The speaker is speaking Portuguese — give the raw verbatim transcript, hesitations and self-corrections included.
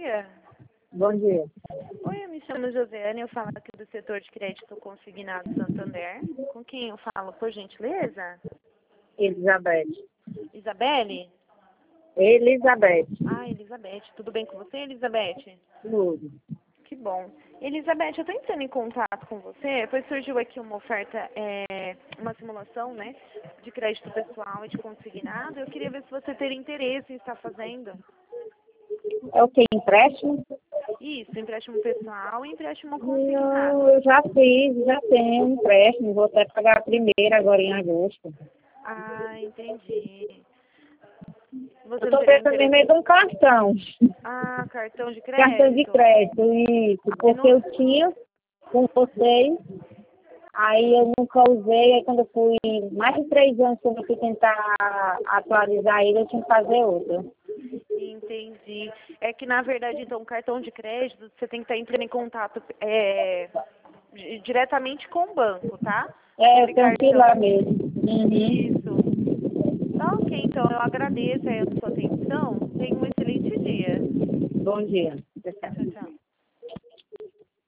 dia. Bom dia. Oi, eu me chamo Josiane, eu falo aqui do setor de crédito consignado Santander. Com quem eu falo, por gentileza? Elizabeth. Isabelle? Elizabeth. Ah, Elizabeth. Tudo bem com você, Elizabeth? Tudo. Que bom. Elizabeth, eu estou entrando em contato com você, pois surgiu aqui uma oferta, é, uma simulação, né, de crédito pessoal e de consignado. Eu queria ver se você teria interesse em estar fazendo. É o que? Empréstimo? Isso, empréstimo pessoal e empréstimo consignado. Não, eu já fiz, já tenho um empréstimo. Vou até pagar a primeira agora em agosto. Ah, entendi. Você Eu não estou teria pensando em interesse? meio de um cartão. Ah, cartão de crédito? Cartão de crédito, isso. E Porque não... eu tinha com vocês, aí eu nunca usei, aí quando eu fui, mais de três anos quando eu fui tentar atualizar ele, eu tinha que fazer outro. Entendi. É que, na verdade, então, o cartão de crédito, você tem que estar entrando em contato é, di- diretamente com o banco, tá? É, eu Esse tenho que ir cartão. lá mesmo. Uhum. Isso. Tá ok, então, eu agradeço aí a sua atenção. Tenha um excelente dia. Bom dia. Tchau, tchau.